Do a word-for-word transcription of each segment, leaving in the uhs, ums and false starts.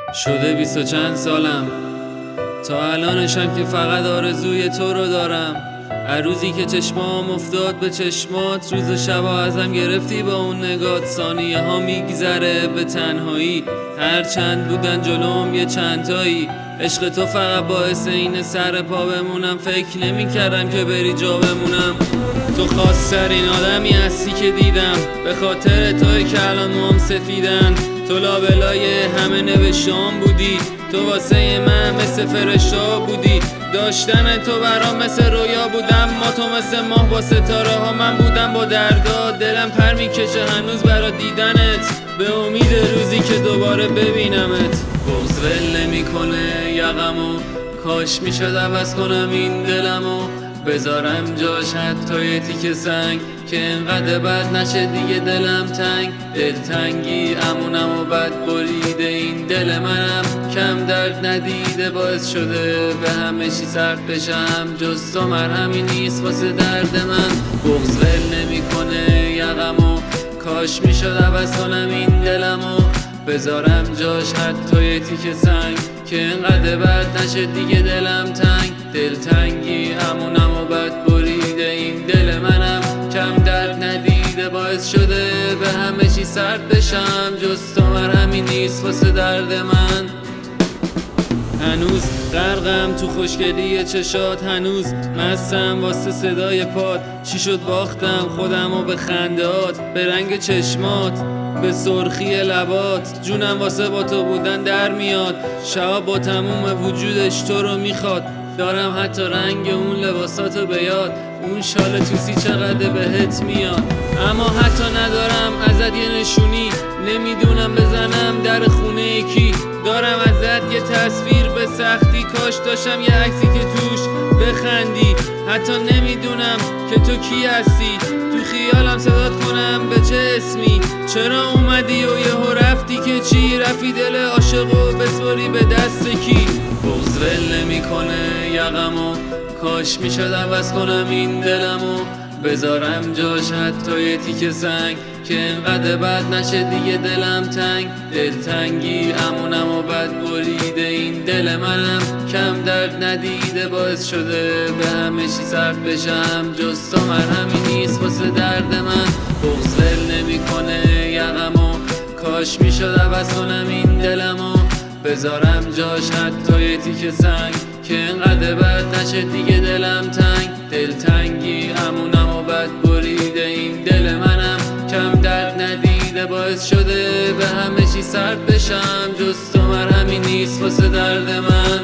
شده بیست و چند سالم، تا الانشم که فقط آرزوی تو رو دارم. هر روزی که چشمام افتاد به چشمات، روز و شبا ازم گرفتی با اون نگات. ثانیه ها میگذره به تنهایی، هر چند بودن جلوم یه چند تایی. عشق تو فقط باعث این سر پا بمونم، فکر نمی کردم که بری جا بمونم. تو خاص‌ترین آدمی هستی که دیدم، به خاطر توی که الان موام سفیدن. تو لابلای همه نوشته‌ام بودی، تو واسه من مثل فرشته بودی. داشتن تو برام مثل رویا بودم، ما تو مثل ماه با ستاره ها. من بودم با دردا، دلم پر میکشه هنوز برا دیدنت، به امید روزی که دوباره ببینمت. بغض ول نمیکنه یقمو، کاش میشد عوض کنم این دلمو. بذارم جاش حتی یه تیکه سنگ، که انقدر بد نشه دیگه دلم تنگ. دلتنگی امونم و بد بریده این دل منم، کم درد ندیده باعث شده به همه چی سرد بشم. جز تو مرهمی نیست واسه درد من. بغض ول نمیکنه یقمو، کاش میشد عوض کنم این دلمو. بذارم جاش حتی یه تیکه سنگ، که انقدر بد نشه دیگه دلم تنگ. دلتنگی همونم و بد بریده این دل منم، کم درد ندیده باعث شده به همه چی سرد بشم. جز تو مرهمی نیست واسه درد من. هنوز غرقم تو خوشگلی چشات، هنوز مستم واسه صدای پاد. چی شد باختم خودم و به خندهات، به رنگ چشمات، به سرخی لبات. جونم واسه با تو بودن در میاد، شب با تموم وجودش تو رو میخواد. دارم حتی رنگ اون لباساتو به یاد، اون شال توسی چقدر بهت میاد. اما حتی ندارم ازت یه نشونی، نمیدونم بزنم در خونه کی. دارم ازت یه تصویر به سختی، کاش داشتم یه عکسی که توش بخندی. حتی نمیدونم که تو کی هستی، تو خیالم صدات کنم به چه اسمی. چرا اومدی و یهو رفتی که چی؟ رفی دل عاشقو بسپاری به دست کی؟ بغض ول نمیکنه یقمو، کاش میشد عوض کنم این دلمو. بذارم جاش حتی یه تیکه سنگ، که انقدر بد نشه دیگه دلم تنگ. دلتنگی امونم و بد بریده این دل منم، کم درد ندیده باعث شده به همه چی سرد بشم. جز تو مرهمی نیست واسه درد من. بغض ول نمیکنه یقمو، کاش میشد عوض کنم این دلمو. بذارم جاش حتی یه تیکه سنگ، که انقدر بد نشه دیگه دلم تنگ. دلتنگی امونم و بد بریده این دل منم، کم درد ندیده باعث شده به همه چی سرد بشم. جز تو مرهمی نیست واسه درد من.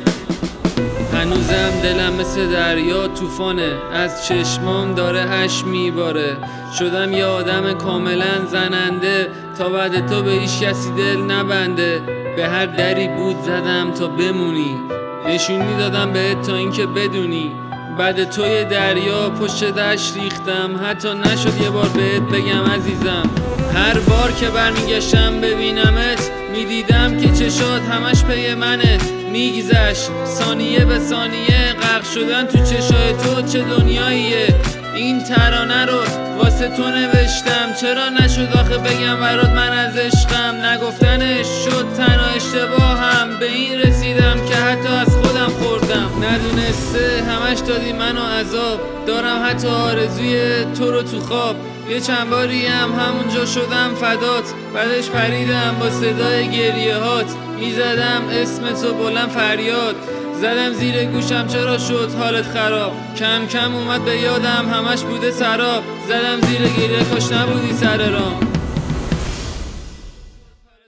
هنوزم دلم مثل دریا طوفانه، از چشمام داره اش میباره. شدم یه آدم کاملا زننده، تا بعد تو به هیچ کسی دل نبنده. به هر دری بود زدم تا بمونی، نشونی دادم بهت تا اینکه بدونی. بعد توی دریا پشت دشت ریختم، حتی نشد یه بار بهت بگم عزیزم. هر بار که برمیگشتم ببینمت، میدیدم که چشات همش پی منه. میگذشت ثانیه به ثانیه، غرق شدن تو چشای تو چه دنیاییه. این ترانه رو واسه تو نوشتم، چرا نشد آخه بگم برات من از عشقم. نگفتنش شد تنها اشتباهم، به این رسیدم که حتی از خودم خوردم. ندونسته همش دادی منو عذاب، دارم حتی آرزوی تو رو تو خواب. یه چند باری هم همونجا شدم فدات، بعدش پریدم با صدای گریه هات. میزدم اسم تو بلند فریاد، زدم زیر گوشم چرا شد حالت خراب. کم کم اومد به یادم همش بوده سراب، زدم زیر گریه کاش نبودی سر رام.